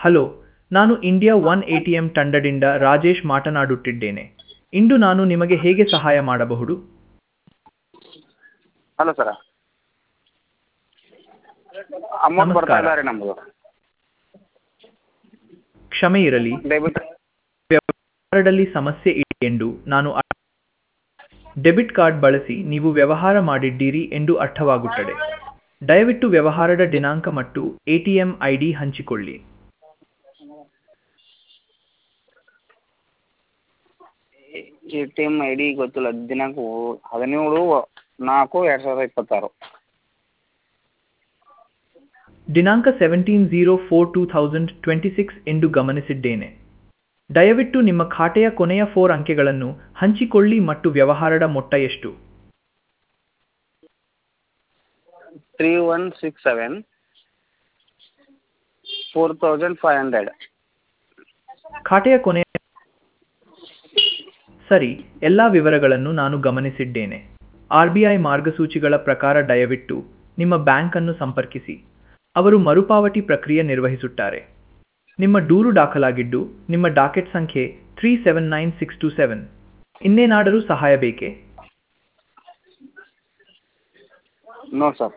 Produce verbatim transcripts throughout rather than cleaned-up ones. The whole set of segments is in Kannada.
ಹಲೋ, ನಾನು ಇಂಡಿಯಾ ಒನ್ ಎಟಿಎಂ ತಂಡದಿಂದ ರಾಜೇಶ್ ಮಾತನಾಡುತ್ತಿದ್ದೇನೆ. ಇಂದು ನಾನು ನಿಮಗೆ ಹೇಗೆ ಸಹಾಯ ಮಾಡಬಹುದು? ಹಲೋ ಸರ, ಅಮೌಂಟ್ ಬರ್ತಾ ನಮಸ್ಕಾರ. ಇಲ್ಲ ರೀ ನಮ್ಮದು. ಕ್ಷಮೆ ಇರಲಿ, ಡೆಬಿಟ್ ವ್ಯವಹಾರದಲ್ಲಿ ಸಮಸ್ಯೆ ಇದೆ ಎಂದು ನಾನು ಅರ್ಥ- ಡೆಬಿಟ್ ಕಾರ್ಡ್ ಬಳಸಿ ನೀವು ವ್ಯವಹಾರ ಮಾಡಿದ್ದೀರಿ ಎಂದು ಅರ್ಥವಾಗುತ್ತದೆ. ದಯವಿಟ್ಟು ವ್ಯವಹಾರದ ದಿನಾಂಕ ಮತ್ತು ಎಟಿಎಂ ಐಡಿ ಹಂಚಿಕೊಳ್ಳಿ. A T M I D ಗೊತ್ತಿಲ್ಲ. ದಿನಾಂಕ ಹದಿನೇಳು ನಾಲ್ಕು ಎರಡು ಸಾವಿರದ ಇಪ್ಪತ್ತಾರು. ದಿನಾಂಕ seventeen zero four two thousand twenty six ಎಂದು ಗಮನಿಸಿದ್ದೇನೆ. ದಯವಿಟ್ಟು ನಿಮ್ಮ ಖಾತೆಯ ಕೊನೆಯ ಫೋರ್ ಅಂಕೆಗಳನ್ನು ಹಂಚಿಕೊಳ್ಳಿ ಮತ್ತು ವ್ಯವಹಾರದ ಮೊತ್ತ ಎಷ್ಟು? Three one six seven four thousand five hundred. ಖಾತೆಯ ಕೊನೆಯ ಸರಿ, ಎಲ್ಲ ವಿವರಗಳನ್ನು ನಾನು ಗಮನಿಸಿದ್ದೇನೆ. ಆರ್ ಬಿ ಐ ಮಾರ್ಗಸೂಚಿಗಳ ಪ್ರಕಾರ ದಯವಿಟ್ಟು ನಿಮ್ಮ ಬ್ಯಾಂಕ್ ಅನ್ನು ಸಂಪರ್ಕಿಸಿ. ಅವರು ಮರುಪಾವತಿ ಪ್ರಕ್ರಿಯೆ ನಿರ್ವಹಿಸುತ್ತಾರೆ. ನಿಮ್ಮ ದೂರು ದಾಖಲಾಗಿದ್ದು, ನಿಮ್ಮ ಡಾಕೆಟ್ ಸಂಖ್ಯೆ three seven nine six two seven. ಇನ್ನೇನಾದರೂ ಸಹಾಯ ಬೇಕೇ? No sir.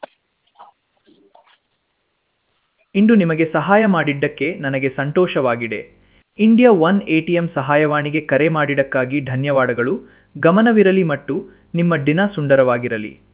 ಇಂದು ನಿಮಗೆ ಸಹಾಯ ಮಾಡಿದ್ದಕ್ಕೆ ನನಗೆ ಸಂತೋಷವಾಗಿದೆ. ಇಂಡಿಯಾ ಒನ್ ಎಟಿಎಂ ಸಹಾಯವಾಣಿಗೆ ಕರೆ ಮಾಡಿದ್ದಕ್ಕಾಗಿ ಧನ್ಯವಾದಗಳು. ಗಮನವಿರಲಿ ಮತ್ತು ನಿಮ್ಮ ದಿನ ಸುಂದರವಾಗಿರಲಿ.